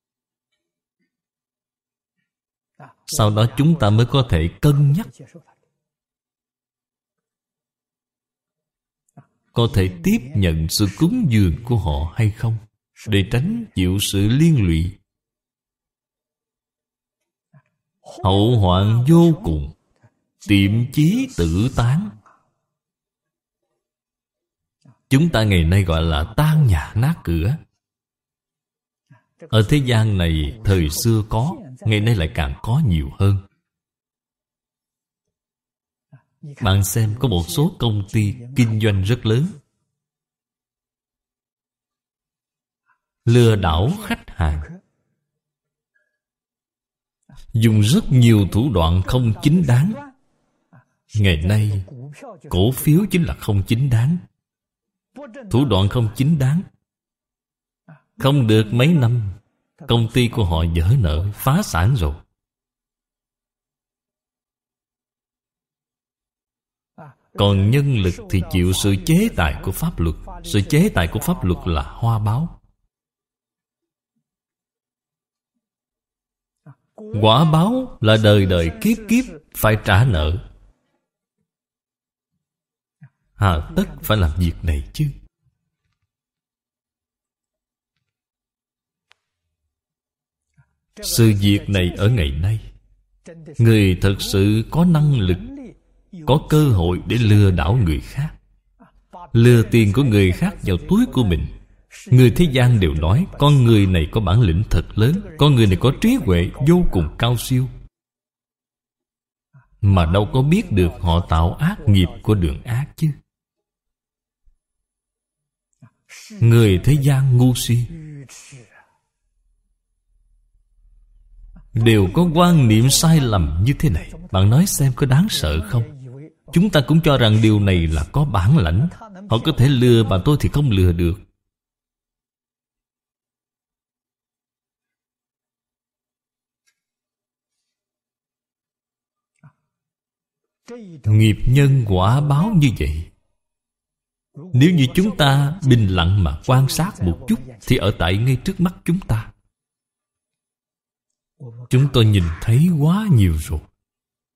Sau đó chúng ta mới có thể cân nhắc, có thể tiếp nhận sự cúng dường của họ hay không, để tránh chịu sự liên lụy. Hậu hoạn vô cùng, tiệm chí tự tán. Chúng ta ngày nay gọi là tan nhà nát cửa. Ở thế gian này thời xưa có, ngày nay lại càng có nhiều hơn. Bạn xem có một số công ty kinh doanh rất lớn, lừa đảo khách hàng, dùng rất nhiều thủ đoạn không chính đáng. Ngày nay cổ phiếu chính là không chính đáng. Thủ đoạn không chính đáng. Không được mấy năm, công ty của họ vỡ nợ, phá sản rồi. Còn nhân lực thì chịu sự chế tài của pháp luật. Sự chế tài của pháp luật là hoa báo. Quả báo là đời đời kiếp kiếp phải trả nợ. Hà tất phải làm việc này chứ? Sự việc này ở ngày nay, người thật sự có năng lực, có cơ hội để lừa đảo người khác, lừa tiền của người khác vào túi của mình. Người thế gian đều nói con người này có bản lĩnh thật lớn, con người này có trí huệ vô cùng cao siêu. Mà đâu có biết được họ tạo ác nghiệp của đường ác chứ. Người thế gian ngu si, đều có quan niệm sai lầm như thế này. Bạn nói xem có đáng sợ không? Chúng ta cũng cho rằng điều này là có bản lãnh. Họ có thể lừa mà tôi thì không lừa được. Nghiệp nhân quả báo như vậy. Nếu như chúng ta bình lặng mà quan sát một chút, thì ở tại ngay trước mắt chúng ta. Chúng tôi nhìn thấy quá nhiều rồi.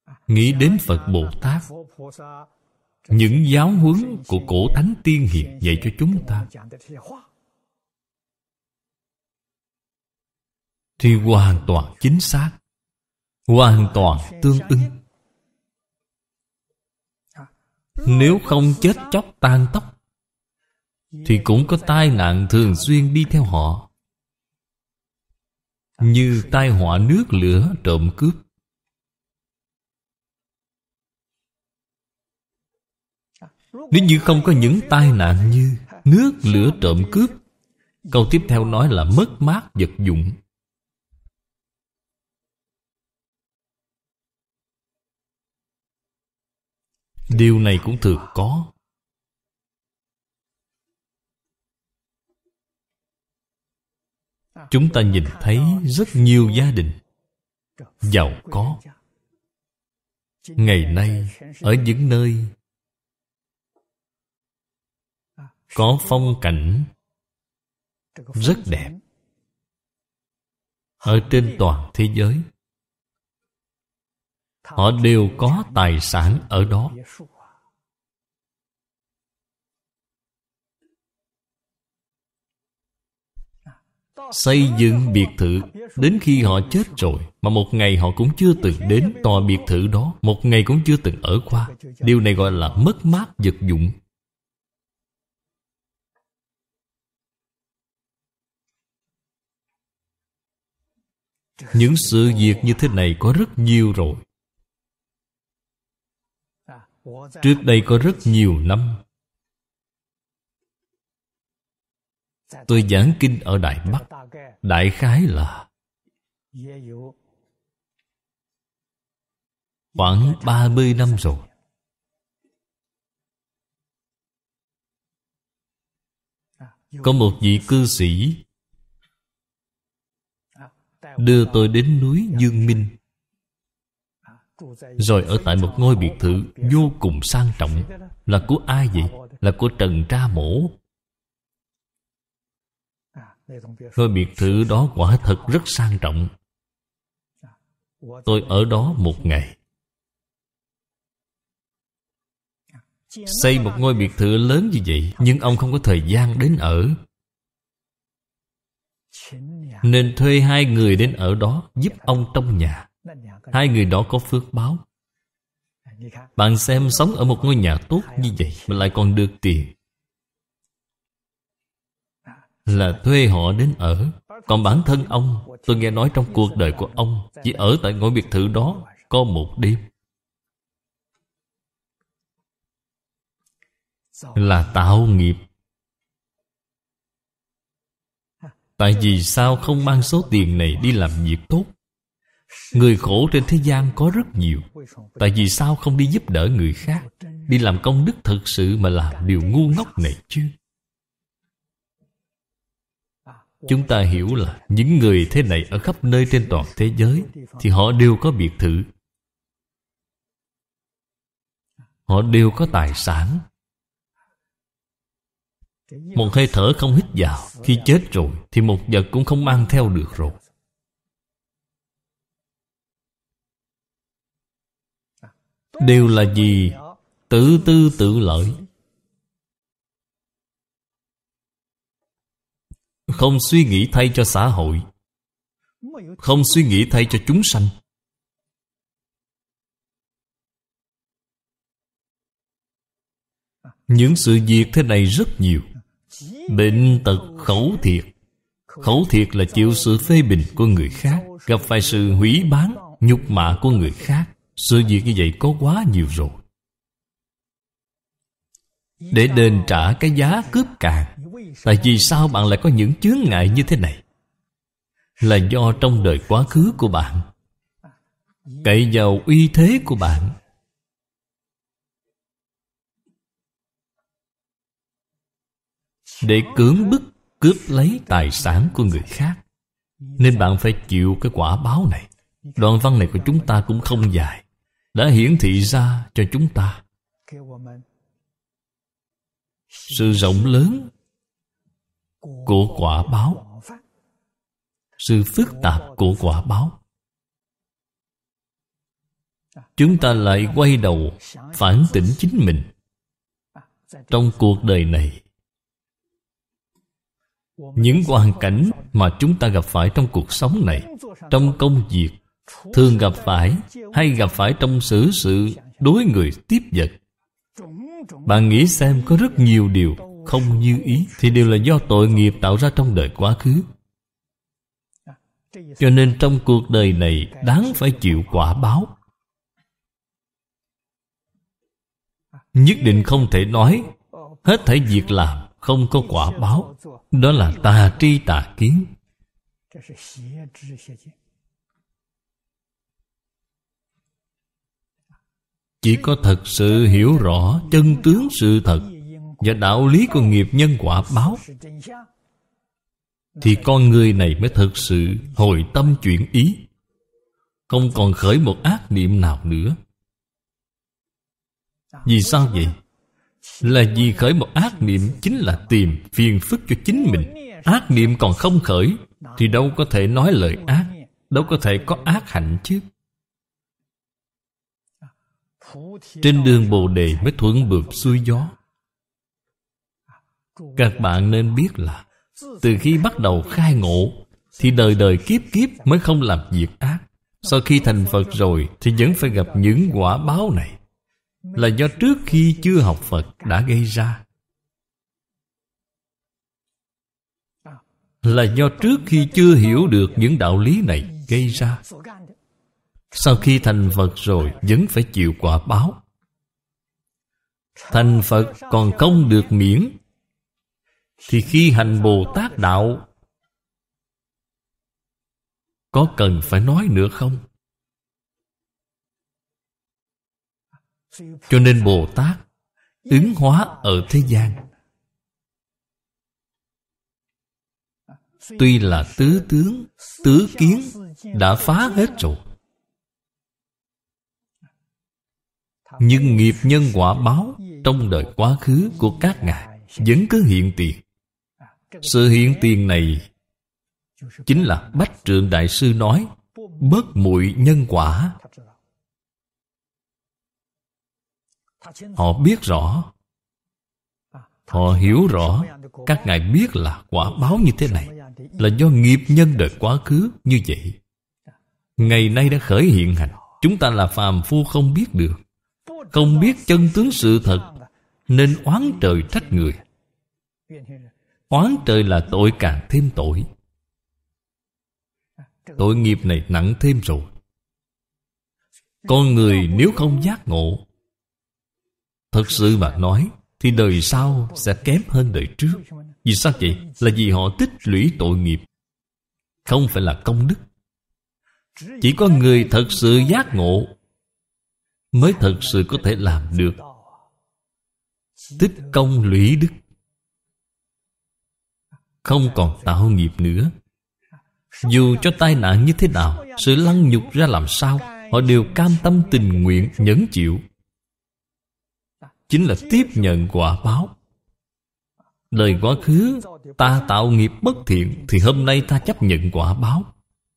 nghĩ đến Phật Bồ Tát, những giáo huấn của cổ thánh tiên hiền dạy cho chúng ta, thì hoàn toàn chính xác, hoàn toàn tương ưng. Nếu không chết chóc tan tóc, thì cũng có tai nạn thường xuyên đi theo họ, như tai họa nước lửa trộm cướp. Nếu như không có những tai nạn như nước lửa trộm cướp, câu tiếp theo nói là mất mát vật dụng. Điều này cũng thường có. Chúng ta nhìn thấy rất nhiều gia đình giàu có ngày nay ở những nơi có phong cảnh rất đẹp ở trên toàn thế giới. Họ đều có tài sản ở đó. Xây dựng biệt thự đến khi họ chết rồi, mà một ngày họ cũng chưa từng đến tòa biệt thự đó, một ngày cũng chưa từng ở qua. Điều này gọi là mất mát vật dụng. Những sự việc như thế này có rất nhiều rồi. Trước đây có rất nhiều năm, tôi giảng kinh ở Đài Bắc, đại khái là khoảng 30 năm rồi. Có một vị cư sĩ đưa tôi đến núi Dương Minh, rồi ở tại một ngôi biệt thự vô cùng sang trọng. Là của ai vậy? Là của Trần Tra Mổ. Ngôi biệt thự đó quả thật rất sang trọng. Tôi ở đó một ngày. Xây một ngôi biệt thự lớn như vậy, nhưng ông không có thời gian đến ở, nên thuê 2 người đến ở đó giúp ông trong nhà. 2 người đó có phước báo. Bạn xem, sống ở một ngôi nhà tốt như vậy mà lại còn được tiền, là thuê họ đến ở. Còn bản thân ông, tôi nghe nói trong cuộc đời của ông chỉ ở tại ngôi biệt thự đó có một đêm. Là tạo nghiệp. Tại vì sao không mang số tiền này đi làm việc tốt? Người khổ trên thế gian có rất nhiều. Tại vì sao không đi giúp đỡ người khác, đi làm công đức thực sự, mà làm điều ngu ngốc này chứ? Chúng ta hiểu là những người thế này ở khắp nơi trên toàn thế giới thì họ đều có biệt thự, họ đều có tài sản. Một hơi thở không hít vào, khi chết rồi thì một vật cũng không mang theo được rồi. Đều là gì? Tự tư tự lợi. Không suy nghĩ thay cho xã hội, không suy nghĩ thay cho chúng sanh. Những sự việc thế này rất nhiều. Bệnh tật, khẩu thiệt. Khẩu thiệt là chịu sự phê bình của người khác, gặp phải sự hủy báng, nhục mạ của người khác. Sự việc như vậy có quá nhiều rồi. Để đền trả cái giá cướp càn, tại vì sao bạn lại có những chướng ngại như thế này? Là do trong đời quá khứ của bạn cậy vào uy thế của bạn, để cưỡng bức cướp lấy tài sản của người khác, nên bạn phải chịu cái quả báo này. Đoạn văn này của chúng ta cũng không dài, đã hiển thị ra cho chúng ta sự rộng lớn của quả báo, sự phức tạp của quả báo. chúng ta lại quay đầu phản tỉnh chính mình. Trong cuộc đời này, những hoàn cảnh mà chúng ta gặp phải trong cuộc sống này, trong công việc, thường gặp phải hay gặp phải trong xử sự đối người tiếp vật, bạn nghĩ xem, có rất nhiều điều không như ý thì đều là do tội nghiệp tạo ra trong đời quá khứ. Cho nên trong cuộc đời này đáng phải chịu quả báo. Nhất định không thể nói hết thảy việc làm không có quả báo. Đó là tà tri tà kiến. Chỉ có thật sự hiểu rõ chân tướng sự thật và đạo lý của nghiệp nhân quả báo thì con người này mới thực sự hồi tâm chuyển ý, không còn khởi một ác niệm nào nữa. Vì sao vậy? Là vì khởi một ác niệm chính là tìm phiền phức cho chính mình. Ác niệm còn không khởi thì đâu có thể nói lời ác, đâu có thể có ác hạnh chứ. Trên đường Bồ Đề mới thuận buồm xuôi gió. Các bạn nên biết là từ khi bắt đầu khai ngộ thì đời đời kiếp kiếp mới không làm việc ác. Sau khi thành Phật rồi thì vẫn phải gặp những quả báo này, là do trước khi chưa học Phật đã gây ra, là do trước khi chưa hiểu được những đạo lý này gây ra. Sau khi thành Phật rồi vẫn phải chịu quả báo. Thành Phật còn không được miễn thì khi hành Bồ Tát đạo có cần phải nói nữa không? Cho nên Bồ Tát ứng hóa ở thế gian. Tuy là tứ tướng, tứ kiến đã phá hết rồi, nhưng nghiệp nhân quả báo trong đời quá khứ của các ngài vẫn cứ hiện tiền. Sự hiện tiền này chính là Bách Trượng Đại Sư nói bất muội nhân quả. Họ biết rõ, họ hiểu rõ. Các ngài biết là quả báo như thế này là do nghiệp nhân đời quá khứ như vậy, ngày nay đã khởi hiện hành. Chúng ta là phàm phu không biết được, không biết chân tướng sự thật, nên oán trời trách người. Oán trời là tội càng thêm tội. Tội nghiệp này nặng thêm rồi. Con người nếu không giác ngộ, thật sự mà nói, thì đời sau sẽ kém hơn đời trước. Vì sao vậy? Là vì họ tích lũy tội nghiệp, không phải là công đức. Chỉ có người thật sự giác ngộ mới thật sự có thể làm được tích công lũy đức, không còn tạo nghiệp nữa. Dù cho tai nạn như thế nào, sự lăng nhục ra làm sao, họ đều cam tâm tình nguyện nhẫn chịu. Chính là tiếp nhận quả báo. Đời quá khứ ta tạo nghiệp bất thiện, thì hôm nay ta chấp nhận quả báo.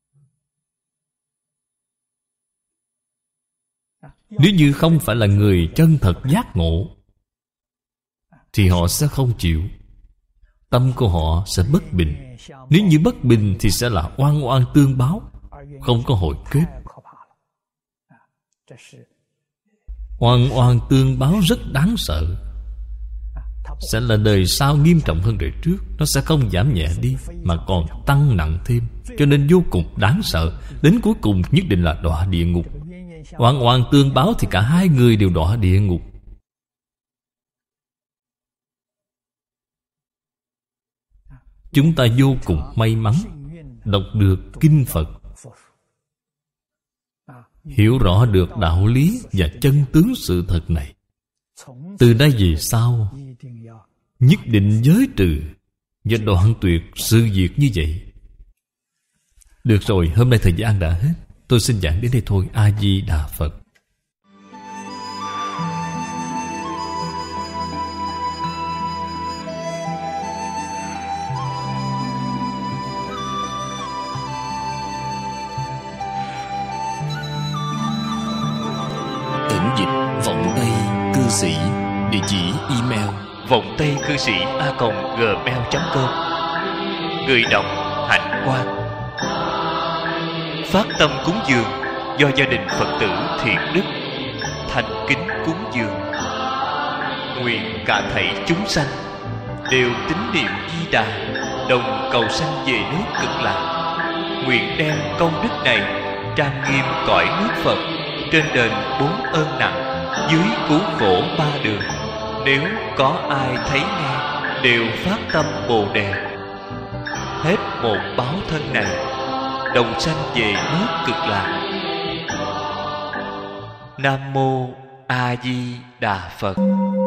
Nếu như không phải là người chân thật giác ngộ thì họ sẽ không chịu. Tâm của họ sẽ bất bình. Nếu như bất bình thì sẽ là oan oan tương báo, không có hồi kết. Oan oan tương báo rất đáng sợ, sẽ là đời sau nghiêm trọng hơn đời trước. Nó sẽ không giảm nhẹ đi mà còn tăng nặng thêm. Cho nên vô cùng đáng sợ. Đến cuối cùng nhất định là đọa địa ngục. Oan oan tương báo thì cả hai người đều đọa địa ngục. Chúng ta vô cùng may mắn đọc được kinh Phật, hiểu rõ được đạo lý và chân tướng sự thật này. Từ nay về sau nhất định giới trừ và đoạn tuyệt sự việc như vậy. Được rồi, hôm nay thời gian đã hết. Tôi xin giảng đến đây thôi. A Di Đà Phật. Bản dịch Vọng Tây Cư Sĩ. Địa chỉ email vongtaicư sĩ@gmail.com. Người đọc Hạnh Quang. Phát tâm cúng dường do gia đình Phật tử Thiện Đức thành kính cúng dường. Nguyện cả thảy chúng sanh đều tín niệm Di Đà, đồng cầu sanh về nước Cực Lạc. Nguyện đem công đức này trang nghiêm cõi nước Phật, trên đền 4 ơn nặng, dưới cứu khổ 3 đường. Nếu có ai thấy nghe đều phát tâm Bồ Đề, hết một báo thân này đồng sanh về nước Cực Lạc. Nam Mô A Di Đà Phật.